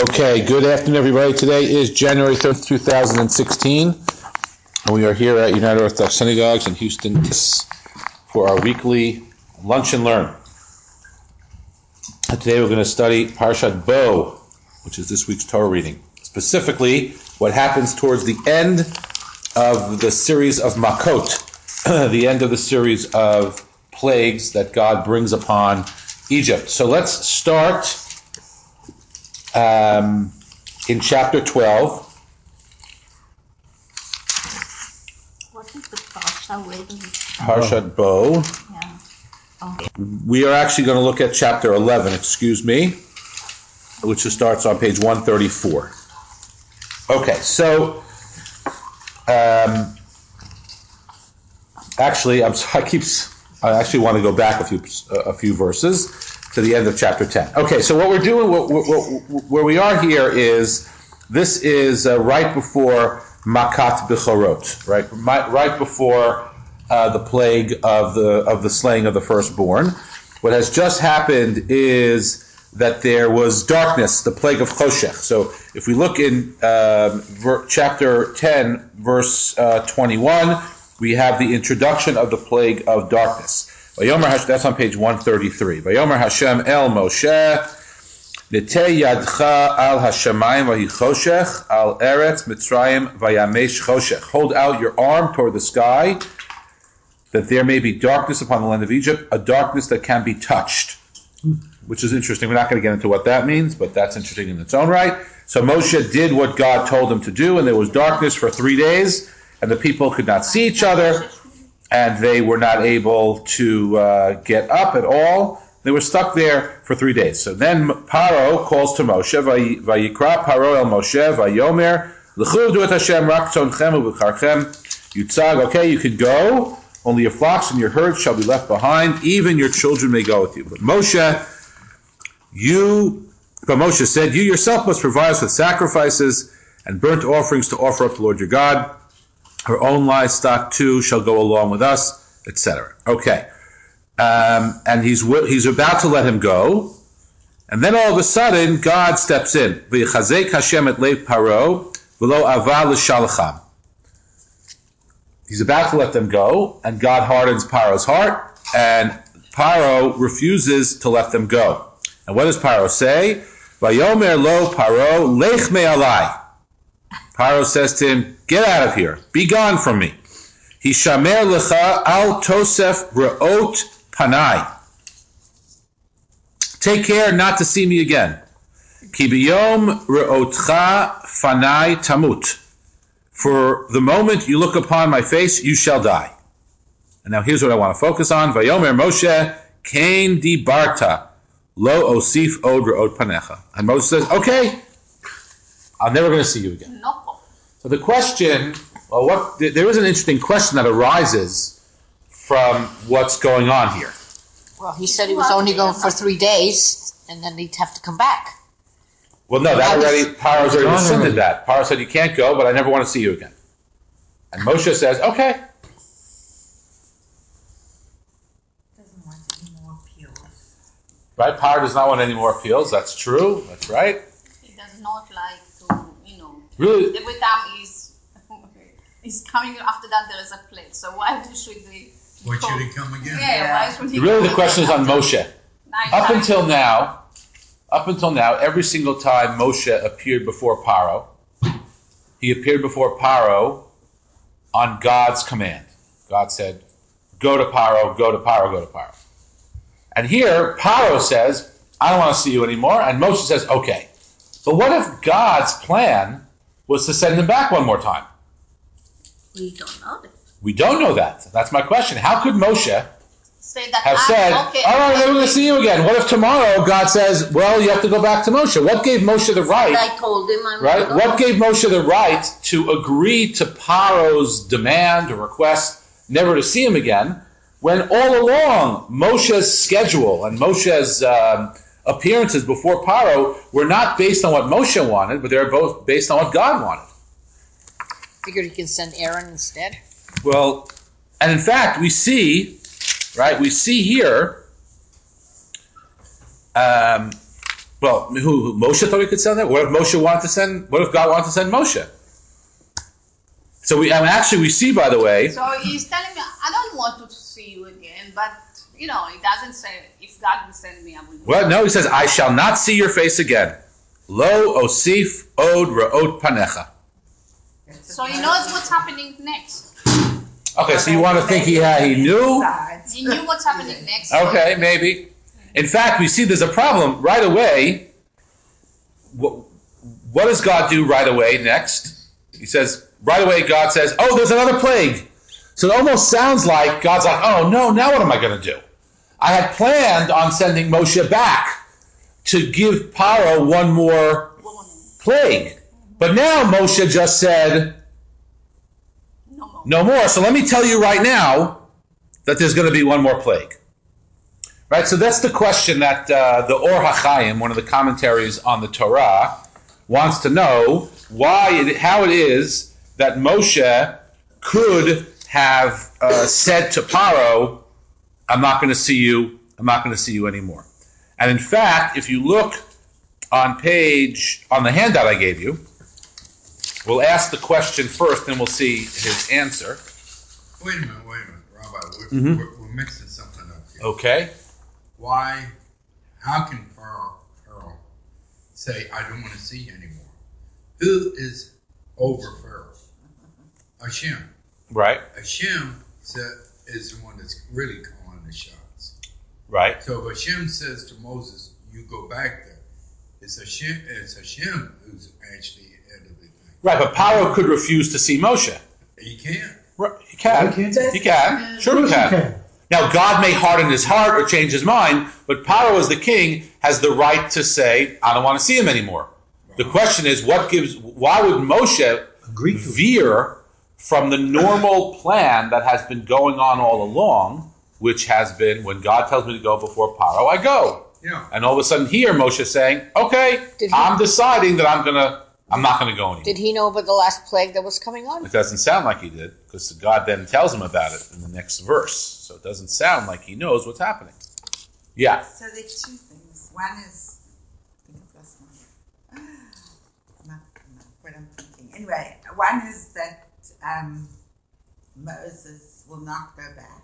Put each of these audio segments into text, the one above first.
Okay, good afternoon, everybody. Today is January 3rd, 2016, and we are here at United Orthodox Synagogues in Houston for our weekly Lunch and Learn. And today we're going to study Parshat Bo, which is this week's Torah reading. Specifically, what happens towards the end of the series of Makot, the end of the series of plagues that God brings upon Egypt. So let's start in chapter 12. What is the Parsha? Where does it start? Parshat Bo. Yeah. Okay. We are actually going to look at chapter 11, which starts on page 134. Okay, so actually, I actually want to go back a few verses to the end of chapter 10. Okay, so what we're doing, where we are here is, this is right before Makat Bechorot, right before the plague of the slaying of the firstborn. What has just happened is that there was darkness, the plague of Choshech. So if we look in chapter 10, verse 21, we have the introduction of the plague of darkness. That's on page 133. Vayomer Hashem el Moshe, Neteh yadcha al hashamayim vahi choshech, al eretz Mitzrayim vayamesh choshech. Hold out your arm toward the sky, that there may be darkness upon the land of Egypt, a darkness that can be touched. Which is interesting. We're not going to get into what that means, but that's interesting in its own right. So Moshe did what God told him to do, and there was darkness for 3 days, and the people could not see each other, and they were not able to get up at all. They were stuck there for 3 days. So then Paro calls to Moshe, Vayikra Paro el Moshe, Vayomer, L'chu v'du et Hashem rak tzonchem u'v'charchem yutzag. Okay, you can go. Only your flocks and your herds shall be left behind. Even your children may go with you. But Moshe said, you yourself must provide us with sacrifices and burnt offerings to offer up to the Lord your God. Her own livestock too shall go along with us, etc. Okay. And he's about to let him go. And then all of a sudden, God steps in. V'yichazek Hashem et lev Paro, v'lo ava l'shalacham. He's about to let them go, and God hardens Paro's heart, and Paro refuses to let them go. And what does Paro say? Vayomer lo Paro, lech me'alai. Paro says to him, get out of here, be gone from me. Hishamer lecha al tosef re'ot panai. Take care not to see me again. Ki biyom re'otcha fanai tamut. For the moment you look upon my face, you shall die. And now here's what I want to focus on. Vayomer Moshe, kain di barta, lo osif od re'ot panecha. And Moshe says, okay, I'm never going to see you again. No. So the question, there is an interesting question that arises from what's going on here. Well, he said he was only going for 3 days, and then he'd have to come back. Well, no, Paro's already rescinded that. Paro said, you can't go, but I never want to see you again. And Moshe says, okay. Doesn't want any more appeals. Right? Paro does not want any more appeals. That's true. That's right. He does not like to, Really? every time he's coming after that there is a plague. So why should he... Why should he come again? Yeah, why should he... Really, the question is on Moshe. Up until now, every single time Moshe appeared before Paro, he appeared before Paro on God's command. God said, go to Paro, go to Paro, go to Paro. And here, Paro says, I don't want to see you anymore, and Moshe says, okay. But what if God's plan was to send him back one more time? We don't know that. We don't know that. That's my question. How could Moshe Say that have said, okay, all right, I'm going to see you again? What if tomorrow God says, well, you have to go back to Moshe? What gave Moshe the right? I told him I'm right? What gave Moshe the right to agree to Paro's demand or request never to see him again, when all along Moshe's schedule and Moshe's appearances before Paro were not based on what Moshe wanted, but they were both based on what God wanted? Figured he can send Aaron instead. Well, and in fact, we see here Well, who Moshe thought he could send that? What if Moshe wanted to send? What if God wanted to send Moshe? So we see, by the way. So he's telling me, I don't want to see you again, but he doesn't say if God will send me, I will. Well, no, he says, I shall not see your face again. Lo osif od ra'ot panecha. So he knows what's happening next. Okay, so you want to think he knew? He knew what's happening next. Okay, maybe. In fact, we see there's a problem right away. What does God do right away next? He says, right away, God says, oh, there's another plague. So it almost sounds like God's like, oh, no, now what am I going to do? I had planned on sending Moshe back to give Paro one more plague. But now Moshe just said, no more. So let me tell you right now that there's going to be one more plague. Right? So that's the question that the Or HaChaim, one of the commentaries on the Torah, wants to know how it is that Moshe could have said to Paro, I'm not going to see you anymore. And in fact, if you look on the handout I gave you, we'll ask the question first, then we'll see his answer. Wait a minute, Rabbi. We're mixing something up here. Okay. How can Pharaoh say, I don't want to see you anymore? Who is over Pharaoh? Hashem. Right. Hashem is the one that's really calling the shots. Right. So if Hashem says to Moses, you go back there, it's Hashem who's actually head of the thing. Right, but Paro could refuse to see Moshe. He can't. Right, he can. He can. Sure he can. Now, God may harden his heart or change his mind, but Paro, as the king, has the right to say, I don't want to see him anymore. The question is, why would Moshe veer from the normal plan that has been going on all along, which has been, when God tells me to go before Paro, I go. Yeah. And all of a sudden here, Moshe is saying, okay, I'm deciding that I'm not going to go anymore. Did he know about the last plague that was coming on? It doesn't sound like he did, because God then tells him about it in the next verse. So it doesn't sound like he knows what's happening. Yeah. So there's two things. One is, I think I've lost what I'm thinking. Anyway, one is that Moses will not go back.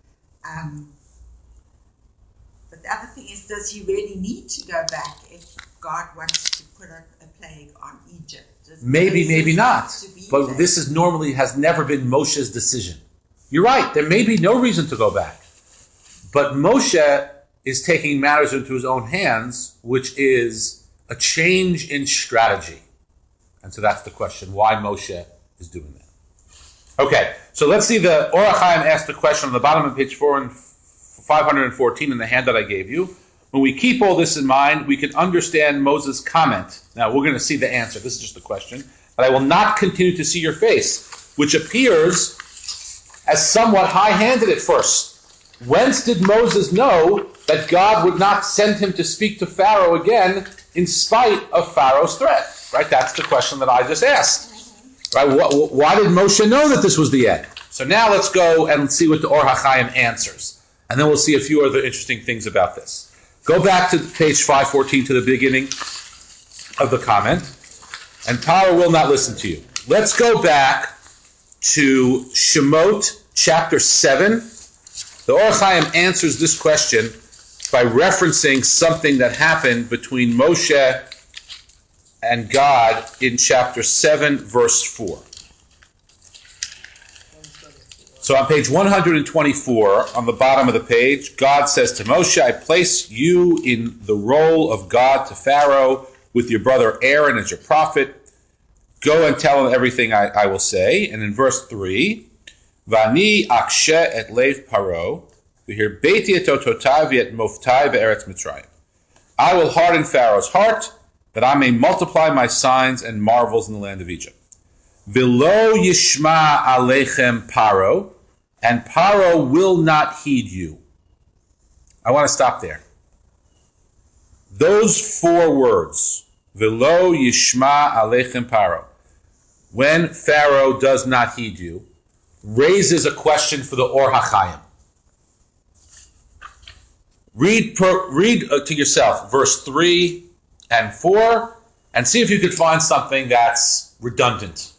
But the other thing is, does he really need to go back if God wants to put a plague on Egypt? Maybe not. But this has never been Moshe's decision. You're right. There may be no reason to go back. But Moshe is taking matters into his own hands, which is a change in strategy. And so that's the question, why Moshe is doing that. Okay, so let's see, the Or HaChaim asked the question on the bottom of page 514 in the hand that I gave you. When we keep all this in mind, we can understand Moses' comment. Now, we're going to see the answer. This is just a question. But I will not continue to see your face, which appears as somewhat high-handed at first. Whence did Moses know that God would not send him to speak to Pharaoh again in spite of Pharaoh's threat? Right? That's the question that I just asked. Right? Why did Moshe know that this was the end? So now let's go and see what the Or HaChaim answers. And then we'll see a few other interesting things about this. Go back to page 514 to the beginning of the comment. And Paro will not listen to you. Let's go back to Shemot chapter 7. The Or HaChaim answers this question by referencing something that happened between Moshe and God in chapter 7, verse 4. So on page 124, on the bottom of the page, God says to Moshe, I place you in the role of God to Pharaoh with your brother Aaron as your prophet. Go and tell him everything I will say. And in verse 3, Vani akshe et lev paro, v'hirbeti et ototai v'et moftai be'eretz Mitzrayim. I will harden Pharaoh's heart, that I may multiply my signs and marvels in the land of Egypt. V'lo yishma aleichem Paro, and Paro will not heed you. I want to stop there. Those 4 words, V'lo yishma aleichem Paro, when Pharaoh does not heed you, raises a question for the Or HaChaim. Read to yourself, verse 3 and 4, and see if you could find something that's redundant.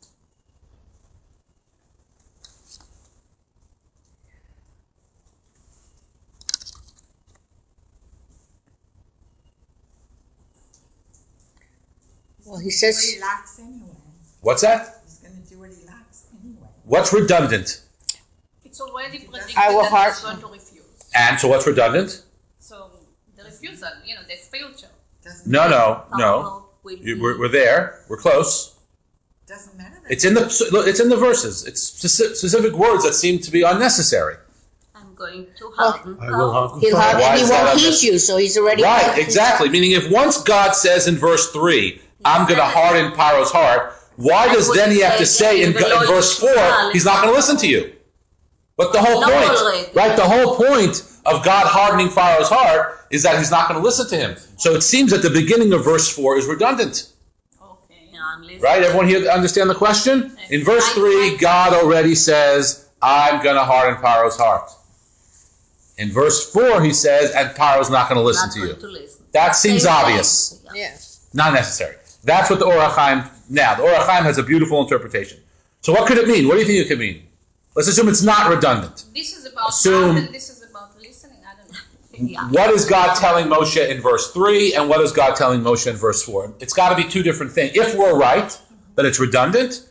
Well, he says What he likes anyway. What's that? He's going to do what he likes anyway. What's redundant? It's already predicted I will that he's going to refuse. And so what's redundant? So the refusal, the future. Doesn't No. We're there. We're close. Doesn't matter. It's in the verses. It's specific words that seem to be unnecessary. I'm going to harden. he'll Why harden, he is that won't heed unnecessary? you, so he's already Right, exactly. Meaning if once God says in verse 3, I'm going to harden Paro's heart, why does then he have to say in verse 4, he's not going to listen to you? But the whole point, right, the whole point of God hardening Pharaoh's heart is that he's not going to listen to him. So it seems that the beginning of verse 4 is redundant. Okay. Right? Everyone here understand the question? In verse 3, God already says, I'm going to harden Pharaoh's heart. In verse 4, he says, and Pharaoh's not going to listen to you. That seems obvious. Yes. Not necessary. That's what the Or HaChaim, now, the Or HaChaim has a beautiful interpretation. So what could it mean? What do you think it could mean? Let's assume it's not redundant. This is about Assume- God and this is about listening. I don't know. What is God telling Moshe in verse 3 and what is God telling Moshe in verse 4? It's got to be two different things. If we're right that it's redundant,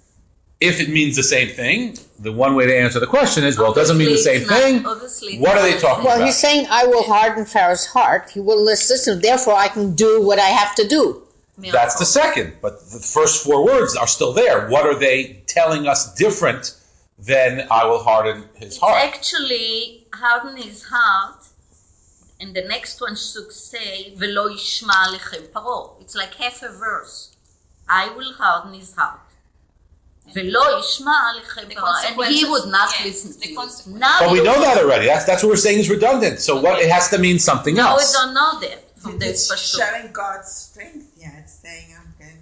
if it means the same thing, the one way to answer the question is, well, it doesn't mean the same thing. What are they talking Well, about? he's saying, I will harden Pharaoh's heart. He will listen, therefore I can do what I have to do. That's the second. But the first 4 words are still there. What are they telling us different than I will harden his heart? Actually, harden his heart, and the next one should say, Velo yishma lechem paro. It's like half a verse. I will harden his heart. Velo yishma lechem The paro. And he consequences, would not yes, listen the to you. consequences. Now But we you- know that already. That's what we're saying is redundant. So what it has to mean something No, we else. don't know that from the It's Pashut. showing God's strength. Yeah, it's saying I'm going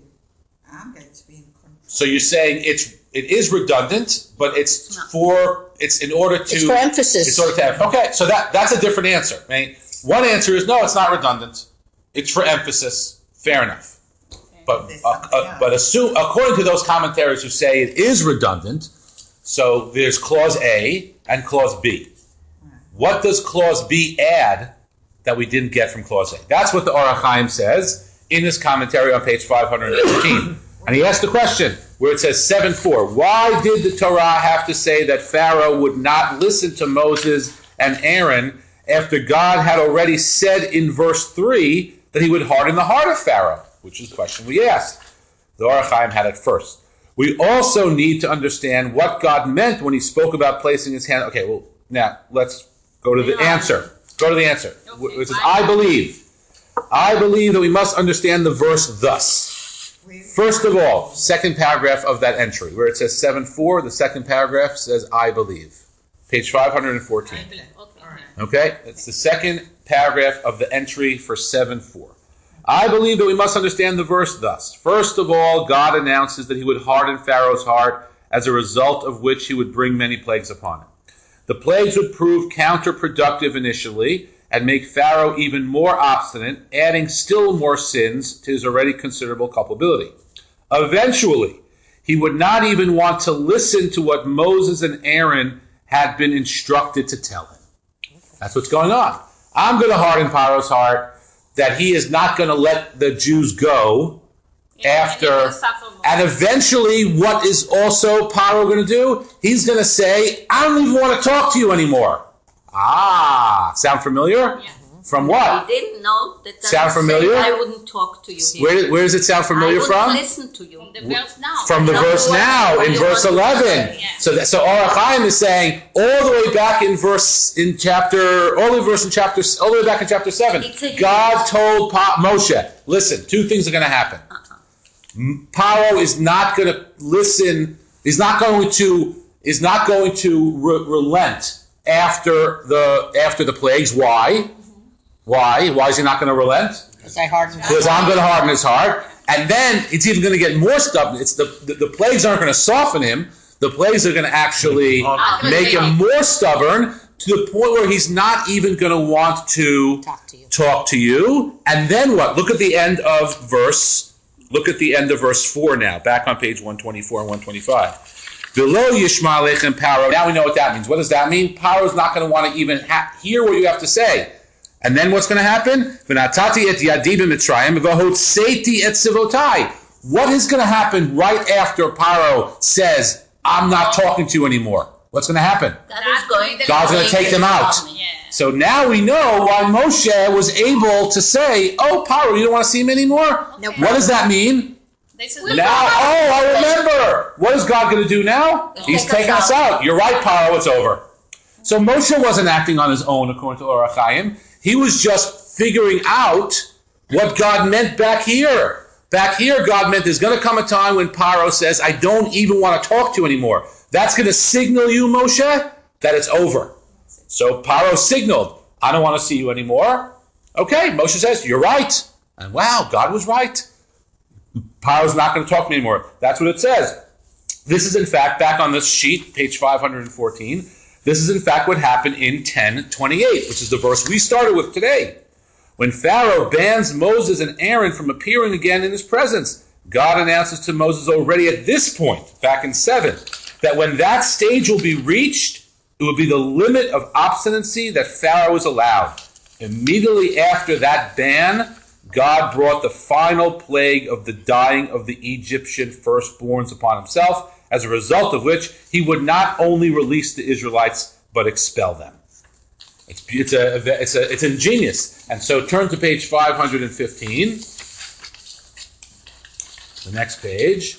to be in control. So you're saying it is redundant, but it's in order to It's for emphasis. It's sort of okay. So that's a different answer. Right? One answer is no, it's not redundant. It's for emphasis. Fair enough. But assume according to those commentaries who say it is redundant, so there's clause A and clause B. What does clause B add that we didn't get from clause A? That's what the Or HaChaim says in his commentary on page 515. And he asked the question where it says 7:4. Why did the Torah have to say that Pharaoh would not listen to Moses and Aaron after God had already said in verse 3 that he would harden the heart of Pharaoh? Which is the question we asked. The Or HaChaim had it first. We also need to understand what God meant when he spoke about placing his hand. Okay, well, now let's go to the answer. Go to the answer. Which is, I believe that we must understand the verse thus. First of all, second paragraph of that entry, where it says 7:4, the second paragraph says, I believe. Page 514. Okay? It's the second paragraph of the entry for 7:4. I believe that we must understand the verse thus. First of all, God announces that he would harden Pharaoh's heart, as a result of which he would bring many plagues upon him. The plagues would prove counterproductive initially and make Pharaoh even more obstinate, adding still more sins to his already considerable culpability. Eventually, he would not even want to listen to what Moses and Aaron had been instructed to tell him. That's what's going on. I'm going to harden Pharaoh's heart, that he is not going to let the Jews go after. And eventually, what is also Pharaoh going to do? He's going to say, I don't even want to talk to you anymore. Sound familiar? Yeah. From what? He didn't know that. Sound familiar? I wouldn't talk to you here. Where does it sound familiar I from? wouldn't listen to you. From the verse now. From the verse now, in verse 11. Yeah. So Or HaChaim is saying all the way back all the way back in chapter 7, God told Moshe, listen, two things are going to happen. Paro is not going to listen, is not going to relent after the plagues. Why? Why is he not going to relent? Because I'm going to harden his heart. And then it's even going to get more stubborn. It's the plagues aren't going to soften him. The plagues are going to actually make him more stubborn. to the point where he's not even going to want to talk to you. And then what? Look at the end of verse 4 now, back on page 124 and 125. Below Yishma Aleichem Paro. Now we know what that means. What does that mean? Paro's not going to want to even hear what you have to say. And then what's going to happen? V'natati et yadi b'mitzrayim v'hotzeti et sivotai. What is going to happen right after Paro says, I'm not talking to you anymore? What's going to happen? God's going to take them out. Yeah. So now we know why Moshe was able to say, oh, Paro, you don't want to see him anymore? Nope. What does that mean? I remember. What is God going to do now? He's taking us out. You're right, Paro, it's over. So Moshe wasn't acting on his own according to Orach Chaim. He was just figuring out what God meant back here. Back here, God meant there's going to come a time when Paro says, I don't even want to talk to you anymore. That's going to signal you, Moshe, that it's over. So Paro signaled, I don't want to see you anymore. Okay, Moshe says, you're right. And wow, God was right. Paro's not going to talk to me anymore. That's what it says. This is, in fact, back on this sheet, page 514, this is, in fact, what happened in 10:28, which is the verse we started with today. When Pharaoh bans Moses and Aaron from appearing again in his presence, God announces to Moses already at this point, back in 7, that when that stage will be reached, it will be the limit of obstinacy that Pharaoh is allowed. Immediately after that ban, God brought the final plague of the dying of the Egyptian firstborns upon himself, as a result of which he would not only release the Israelites, but expel them. It's ingenious. And so turn to page 515. The next page.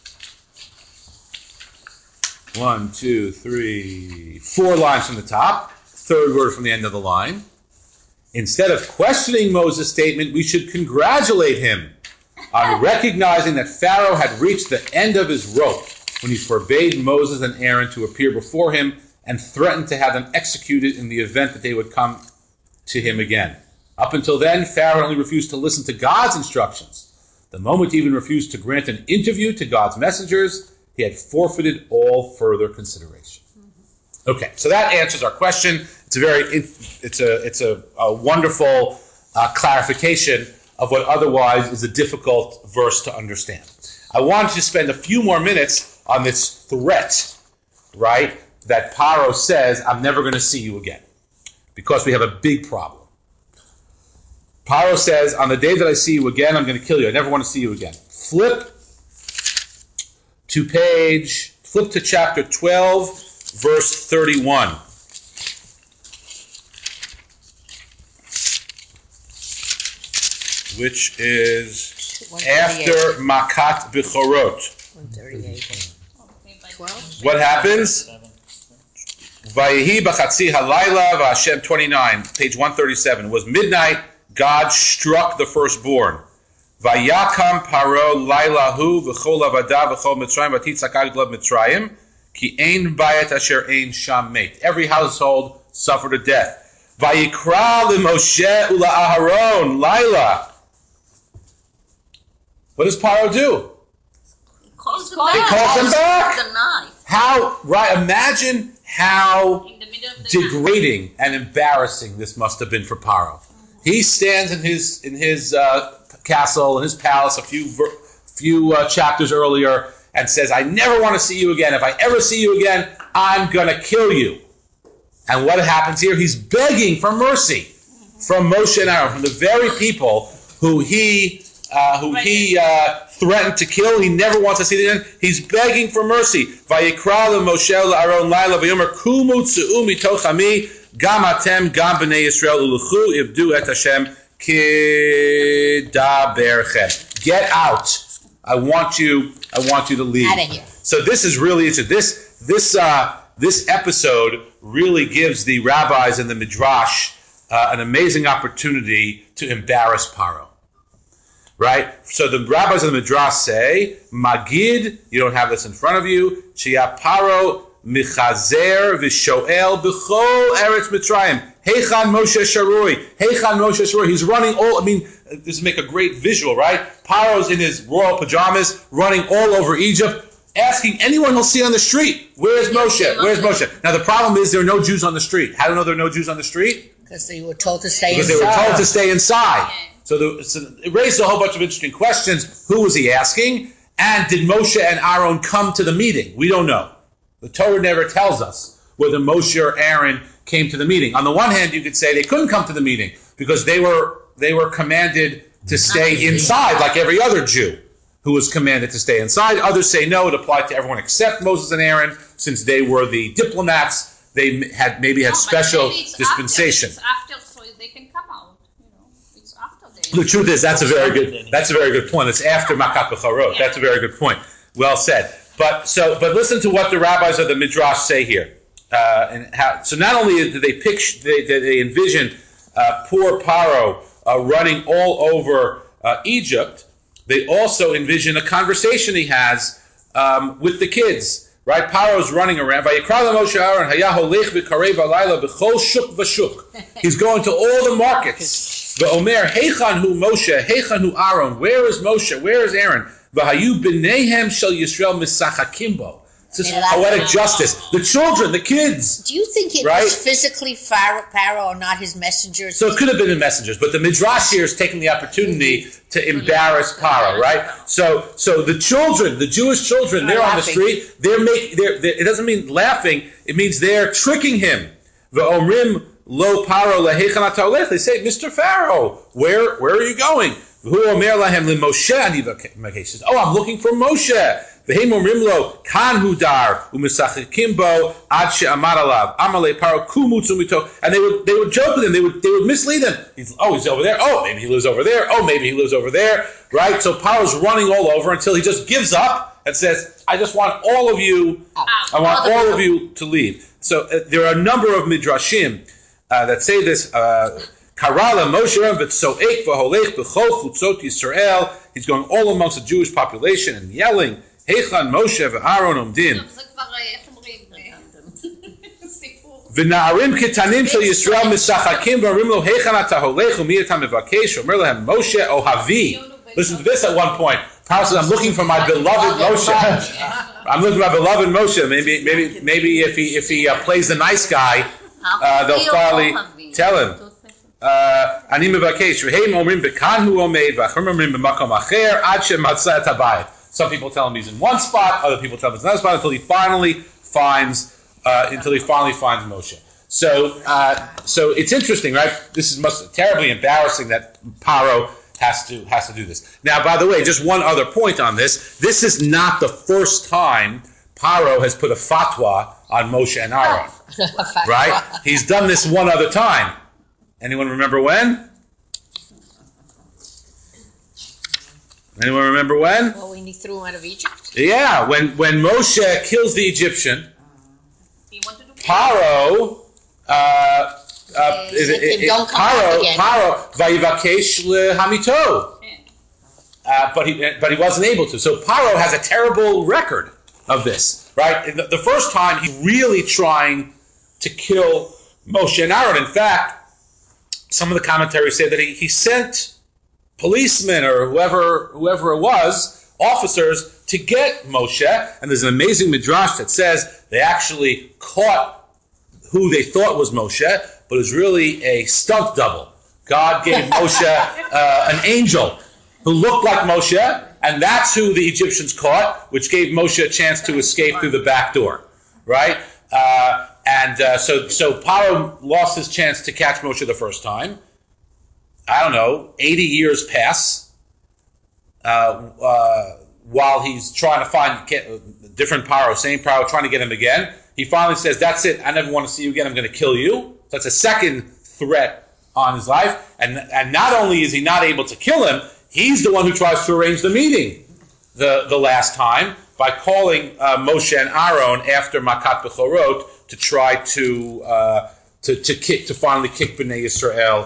1, 2, 3, 4 lines from the top. Third word from the end of the line. Instead of questioning Moses' statement, we should congratulate him on recognizing that Pharaoh had reached the end of his rope when he forbade Moses and Aaron to appear before him and threatened to have them executed in the event that they would come to him again. Up until then, Pharaoh only refused to listen to God's instructions. The moment he even refused to grant an interview to God's messengers, he had forfeited all further consideration. Okay, so that answers our question. It's a wonderful clarification of what otherwise is a difficult verse to understand. I want to spend a few more minutes on this threat, right, that Paro says, I'm never going to see you again, because we have a big problem. Paro says, on the day that I see you again, I'm going to kill you. I never want to see you again. Flip to chapter 12, verse 31. Which is after Makat Bechorot. 138. 12? What happens? Vayehi b'chatzi halayla v'Hashem 29, page 137. It was midnight. God struck the firstborn. Vayakam paro laylahu v'chol avadav v'chol Mitzrayim v'titzak aglav Mitzrayim ki ein bayet asher ein sham meit. Every household suffered a death. Vayikra l'Moshe u'la'Aharon layla. What does Paro do? He calls them back. The night. How, right, imagine how In the middle of the degrading and embarrassing this must have been for Paro. He stands in his castle, in his palace, a few chapters earlier, and says, I never want to see you again. If I ever see you again, I'm going to kill you. And what happens here? He's begging for mercy from Moshe and Aaron, from the very people who he threatened to kill. He never wants to see them again. He's begging for mercy. Vayikra Moshe la'Aaron layla v'yomer kumu tzu'u mitoch ami gam atem gam b'nei Yisrael uluchu ibdu et Hashem kidaberchem. Get out. I want you to leave. Out of here. So this is really this episode really gives the rabbis and the midrash an amazing opportunity to embarrass Paro. Right? So the rabbis of the Midrash say, Magid, you don't have this in front of you, Chia Paro Michazer Vishoel B'chol Eretz Mitzrayim. Heichan Moshe Sharui. Heichan Moshe Sharui. He's running this make a great visual, right? Paro's in his royal pajamas, running all over Egypt. asking anyone he'll see on the street, where's Moshe? Where's Moshe? Now the problem is there are no Jews on the street. How do you know there are no Jews on the street? Because they were told to stay Because inside. they were told to stay inside. So it raised a whole bunch of interesting questions. Who was he asking? And did Moshe and Aaron come to the meeting? We don't know. The Torah never tells us whether Moshe or Aaron came to the meeting. On the one hand, you could say they couldn't come to the meeting because they were commanded to stay inside like every other Jew who was commanded to stay inside. Others say no, it applied to everyone except Moses and Aaron, since they were the diplomats. They had special dispensation. It's after, so they can come out. It's after they. The truth is, that's a very good point. It's after Makat B'charot. That's a very good point. Well said. But listen to what the rabbis of the Midrash say here. So not only did they envision poor Paro running all over Egypt, they also envision a conversation he has with the kids. Right? Paro's running around. He's going to all the markets. V'omer, Heichan hu Moshe, Heichan hu Aaron. Where is Moshe? Where is Aaron? V'hayu b'neihem shel Yisrael misachakim bo. It's just poetic justice. The children, the kids. Do you think it was physically Pharaoh or not his messengers? So it could have been the messengers, but the Midrash here is taking the opportunity to embarrass Paro, right? So the children, the Jewish children, they're on the street. It doesn't mean laughing. It means they're tricking him. V'omrim lo Paro lehechan ata olech. They say, Mr. Pharaoh, where are you going? V'hu omer lahem limoshe ani v'kesh. He says, I'm looking for Moshe. V'heim omrim lo kan hudar u'misachikim bo ad she'amar alav amalei Paro kumutzu mito. And they would joke with him. They would mislead him. He's over there. Oh, maybe he lives over there. Oh, maybe he lives over there. Right? So Paro's running all over until he just gives up and says, I just want all of you. I want all of you to leave. So there are a number of midrashim that say this. Karala Moshe v'tzoek v'holech b'chol chutzot Yisrael. He's going all amongst the Jewish population and yelling, Heichan Moshe v'Aaron omdim. V'na'arim ketanim shel Yisrael misachakim v'arim lo Heichan ata holech u'mi eta mevakesh omer lehem Moshe ohavi. Listen to this at one point. Paro says, I'm looking for my beloved Moshe. I'm looking for my beloved Moshe. Maybe if he plays the nice guy, they'll finally tell him. אני מבקש, והם אומרים בכאן הוא עומד, ואחרים אומרים במקום אחר, עד שמצא את הבית. Some people tell him he's in one spot, other people tell him he's in another spot, until he finally finds Moshe. So it's interesting, right? This is terribly embarrassing that Paro has to do this. Now, by the way, just one other point on this. This is not the first time Paro has put a fatwa on Moshe and Aaron. Right? He's done this one other time. Anyone remember when? Anyone remember when? Well, when he threw him out of Egypt? Yeah, when Moshe kills the Egyptian, Paro vayivakesh lehamito. But he wasn't able to. So Paro has a terrible record of this, right? The first time he's really trying to kill Moshe and Aaron. In fact, some of the commentaries say that he sent policemen or whoever it was, officers, to get Moshe. And there's an amazing midrash that says they actually caught who they thought was Moshe, but it was really a stunt double. God gave Moshe an angel who looked like Moshe, and that's who the Egyptians caught, which gave Moshe a chance to escape through the back door, right? So Paro lost his chance to catch Moshe the first time. I don't know, 80 years pass while he's trying to find different Paro, same Paro, trying to get him again. He finally says, that's it, I never want to see you again, I'm going to kill you. So that's a second threat on his life. And not only is he not able to kill him, he's the one who tries to arrange the meeting the last time by calling Moshe and Aaron after Makat B'chorot to try to finally kick Bnei Yisrael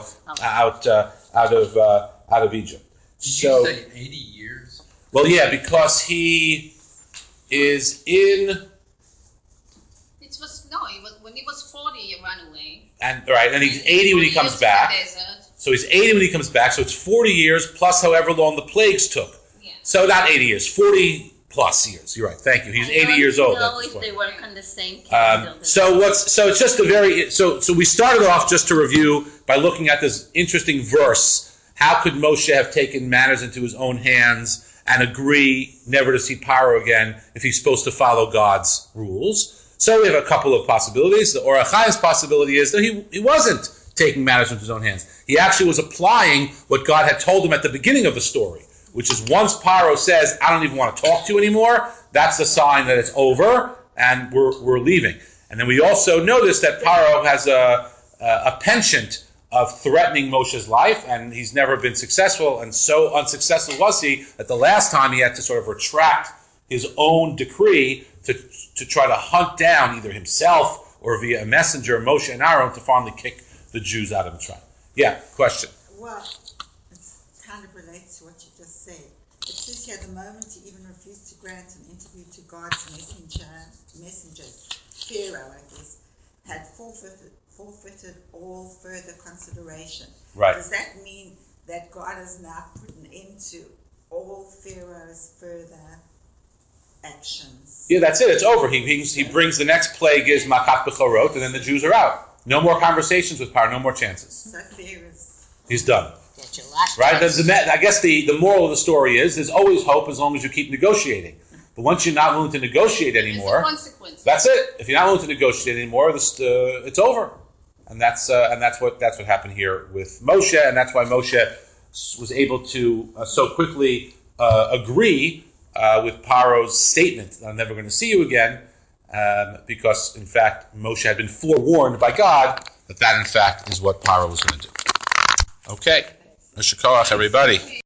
out of Egypt. Did you say 80 years? Well, yeah, because he is in. When he was 40, he ran away. And he's 80 when he comes back. So he's 80 when he comes back. So it's 40 years plus however long the plagues took. Yeah. So not 80 years, 40 plus years. You're right. Thank you. He's 80 years old. No, if they work on the same calendar. So it's just a very so we started off, just to review, by looking at this interesting verse. How could Moshe have taken matters into his own hands and agree never to see Paro again if he's supposed to follow God's rules? So we have a couple of possibilities. The Or HaChaim's possibility is that he wasn't taking matters into his own hands. He actually was applying what God had told him at the beginning of the story, which is once Paro says, I don't even want to talk to you anymore, that's the sign that it's over and we're leaving. And then we also notice that Paro has a penchant of threatening Moshe's life, and he's never been successful, and so unsuccessful was he that the last time he had to sort of retract his own decree to try to hunt down either himself or via a messenger, Moshe and Aaron, to finally kick the Jews out of Mitzrayim. Yeah, question. Well, it kind of relates to what you just said. It says here, the moment he even refused to grant an interview to God's messengers, Pharaoh, I guess, had forfeited all further consideration. Right. Does that mean that God has now put an end to all Pharaoh's further actions? Yeah, that's it. It's over. He brings the next plague is Makat Bechorot, and then the Jews are out. No more conversations with Paro. No more chances. So Pharaoh's... He's done. That's your last Right? chance. I guess the moral of the story is there's always hope as long as you keep negotiating. But once you're not willing to negotiate anymore, that's it. If you're not willing to negotiate anymore, it's over. And that's what happened here with Moshe, and that's why Moshe was able to so quickly agree with Paro's statement, I'm never going to see you again, because in fact Moshe had been forewarned by God that in fact is what Paro was going to do. Okay, Mishkoach, everybody.